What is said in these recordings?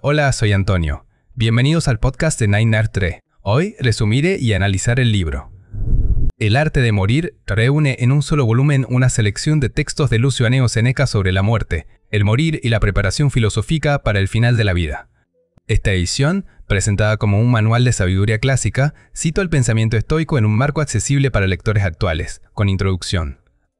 Hola, soy Antonio. Bienvenidos al podcast de 9nerd3. Hoy resumiré y analizaré el libro. El arte de morir reúne en un solo volumen una selección de textos de Lucio Anneo Seneca sobre la muerte, el morir y la preparación filosófica para el final de la vida. Esta edición, presentada como un manual de sabiduría clásica, cita el pensamiento estoico en un marco accesible para lectores actuales, con introducción,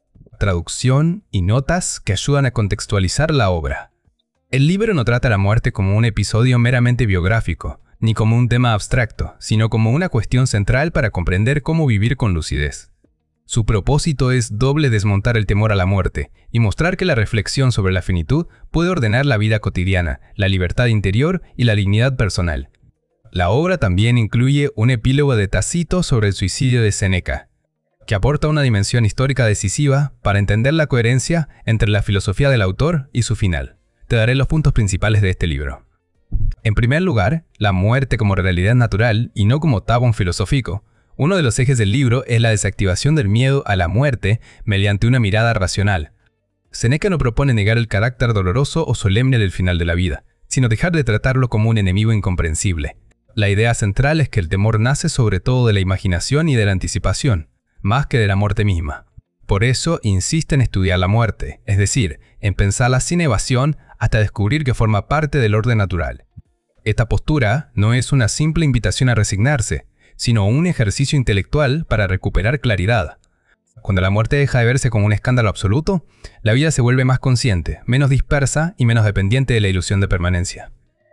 traducción y notas que ayudan a contextualizar la obra. El libro no trata la muerte como un episodio meramente biográfico, ni como un tema abstracto, sino como una cuestión central para comprender cómo vivir con lucidez. Su propósito es doble: desmontar el temor a la muerte y mostrar que la reflexión sobre la finitud puede ordenar la vida cotidiana, la libertad interior y la dignidad personal. La obra también incluye un epílogo de Tácito sobre el suicidio de Seneca, que aporta una dimensión histórica decisiva para entender la coherencia entre la filosofía del autor y su final. Te daré los puntos principales de este libro. En primer lugar, la muerte como realidad natural y no como tabú filosófico. Uno de los ejes del libro es la desactivación del miedo a la muerte mediante una mirada racional. Seneca no propone negar el carácter doloroso o solemne del final de la vida, sino dejar de tratarlo como un enemigo incomprensible. La idea central es que el temor nace sobre todo de la imaginación y de la anticipación, más que de la muerte misma. Por eso insiste en estudiar la muerte, es decir, en pensarla sin evasión hasta descubrir que forma parte del orden natural. Esta postura no es una simple invitación a resignarse, sino un ejercicio intelectual para recuperar claridad. Cuando la muerte deja de verse como un escándalo absoluto, la vida se vuelve más consciente, menos dispersa y menos dependiente de la ilusión de permanencia.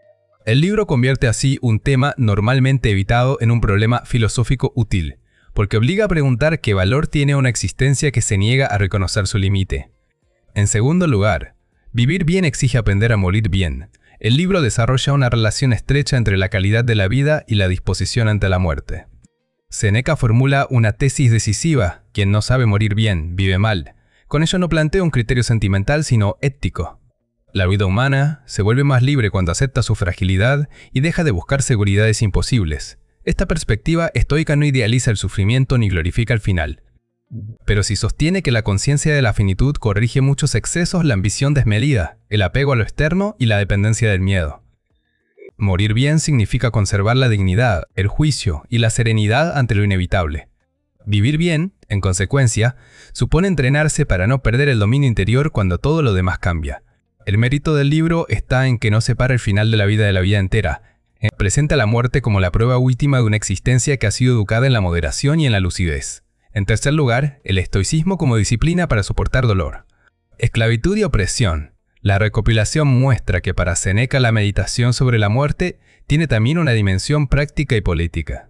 El libro convierte así un tema normalmente evitado en un problema filosófico útil, porque obliga a preguntar qué valor tiene una existencia que se niega a reconocer su límite. En segundo lugar, vivir bien exige aprender a morir bien. El libro desarrolla una relación estrecha entre la calidad de la vida y la disposición ante la muerte. Seneca formula una tesis decisiva: quien no sabe morir bien, vive mal. Con ello no plantea un criterio sentimental, sino ético. La vida humana se vuelve más libre cuando acepta su fragilidad y deja de buscar seguridades imposibles. Esta perspectiva estoica no idealiza el sufrimiento ni glorifica el final. Pero si sostiene que la conciencia de la finitud corrige muchos excesos, la ambición desmedida, el apego a lo externo y la dependencia del miedo. Morir bien significa conservar la dignidad, el juicio y la serenidad ante lo inevitable. Vivir bien, en consecuencia, supone entrenarse para no perder el dominio interior cuando todo lo demás cambia. El mérito del libro está en que no separa el final de la vida entera. Presenta la muerte como la prueba última de una existencia que ha sido educada en la moderación y en la lucidez. En tercer lugar, el estoicismo como disciplina para soportar dolor. Esclavitud y opresión. La recopilación muestra que para Seneca la meditación sobre la muerte tiene también una dimensión práctica y política.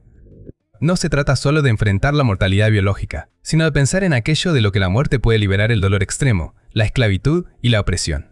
No se trata solo de enfrentar la mortalidad biológica, sino de pensar en aquello de lo que la muerte puede liberar el dolor extremo, la esclavitud y la opresión.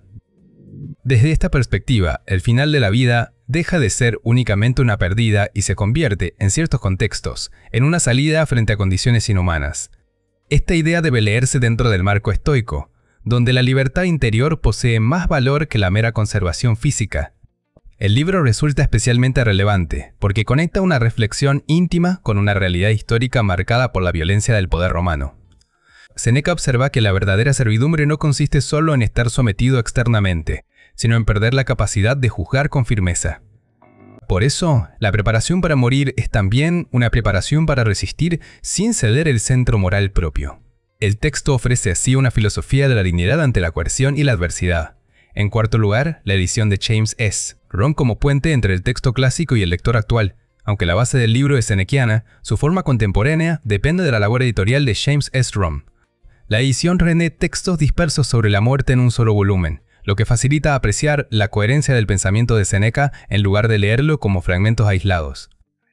Desde esta perspectiva, el final de la vida deja de ser únicamente una pérdida y se convierte, en ciertos contextos, en una salida frente a condiciones inhumanas. Esta idea debe leerse dentro del marco estoico, donde la libertad interior posee más valor que la mera conservación física. El libro resulta especialmente relevante, porque conecta una reflexión íntima con una realidad histórica marcada por la violencia del poder romano. Seneca observa que la verdadera servidumbre no consiste solo en estar sometido externamente, sino en perder la capacidad de juzgar con firmeza. Por eso, la preparación para morir es también una preparación para resistir sin ceder el centro moral propio. El texto ofrece así una filosofía de la dignidad ante la coerción y la adversidad. En cuarto lugar, la edición de James S. Romm como puente entre el texto clásico y el lector actual. Aunque la base del libro es senequiana, su forma contemporánea depende de la labor editorial de James S. Romm. La edición reúne textos dispersos sobre la muerte en un solo volumen, lo que facilita apreciar la coherencia del pensamiento de Seneca en lugar de leerlo como fragmentos aislados.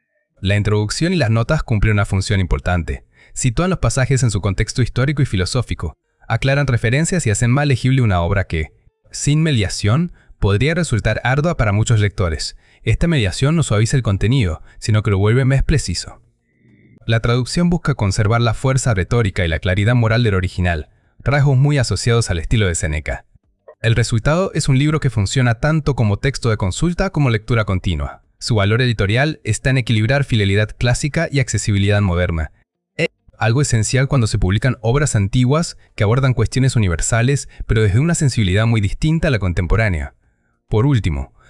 La introducción y las notas cumplen una función importante. Sitúan los pasajes en su contexto histórico y filosófico, aclaran referencias y hacen más legible una obra que, sin mediación, podría resultar ardua para muchos lectores. Esta mediación no suaviza el contenido, sino que lo vuelve más preciso. La traducción busca conservar la fuerza retórica y la claridad moral del original, rasgos muy asociados al estilo de Seneca. El resultado es un libro que funciona tanto como texto de consulta como lectura continua. Su valor editorial está en equilibrar fidelidad clásica y accesibilidad moderna. Es algo esencial cuando se publican obras antiguas que abordan cuestiones universales, pero desde una sensibilidad muy distinta a la contemporánea. Por último,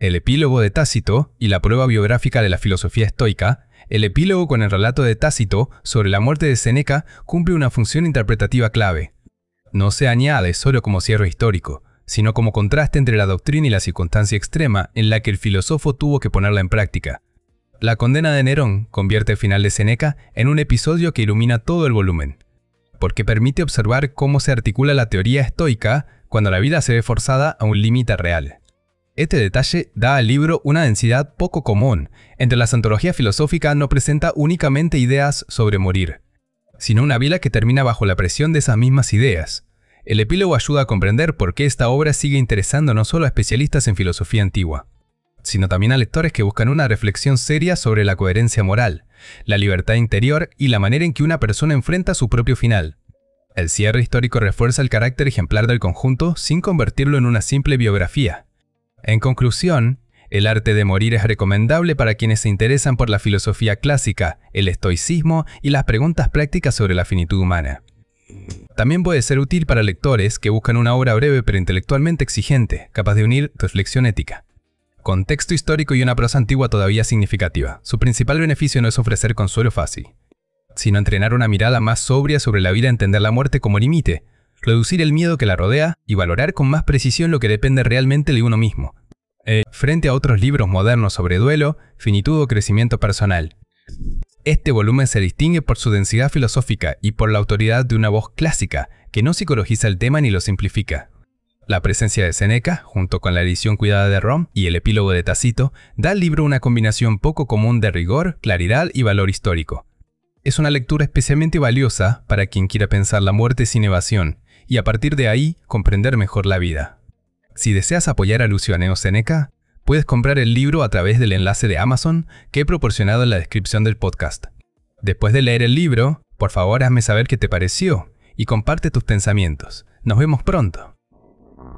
el epílogo de Tácito y la prueba biográfica de la filosofía estoica, el epílogo con el relato de Tácito sobre la muerte de Séneca cumple una función interpretativa clave. No se añade solo como cierre histórico, sino como contraste entre la doctrina y la circunstancia extrema en la que el filósofo tuvo que ponerla en práctica. La condena de Nerón convierte el final de Séneca en un episodio que ilumina todo el volumen, porque permite observar cómo se articula la teoría estoica cuando la vida se ve forzada a un límite real. Este detalle da al libro una densidad poco común. Entre las antologías filosóficas no presenta únicamente ideas sobre morir, sino una vida que termina bajo la presión de esas mismas ideas. El epílogo ayuda a comprender por qué esta obra sigue interesando no solo a especialistas en filosofía antigua, sino también a lectores que buscan una reflexión seria sobre la coherencia moral, la libertad interior y la manera en que una persona enfrenta su propio final. El cierre histórico refuerza el carácter ejemplar del conjunto sin convertirlo en una simple biografía. En conclusión, El arte de morir es recomendable para quienes se interesan por la filosofía clásica, el estoicismo y las preguntas prácticas sobre la finitud humana. También puede ser útil para lectores que buscan una obra breve pero intelectualmente exigente, capaz de unir reflexión ética, contexto histórico y una prosa antigua todavía significativa. Su principal beneficio no es ofrecer consuelo fácil, sino entrenar una mirada más sobria sobre la vida, entender la muerte como límite, reducir el miedo que la rodea y valorar con más precisión lo que depende realmente de uno mismo, frente a otros libros modernos sobre duelo, finitud o crecimiento personal. Este volumen se distingue por su densidad filosófica y por la autoridad de una voz clásica que no psicologiza el tema ni lo simplifica. La presencia de Séneca, junto con la edición cuidada de Rom y el epílogo de Tácito, da al libro una combinación poco común de rigor, claridad y valor histórico. Es una lectura especialmente valiosa para quien quiera pensar la muerte sin evasión y a partir de ahí comprender mejor la vida. Si deseas apoyar a Lucio Anneo Séneca, puedes comprar el libro a través del enlace de Amazon que he proporcionado en la descripción del podcast. Después de leer el libro, por favor hazme saber qué te pareció y comparte tus pensamientos. Nos vemos pronto.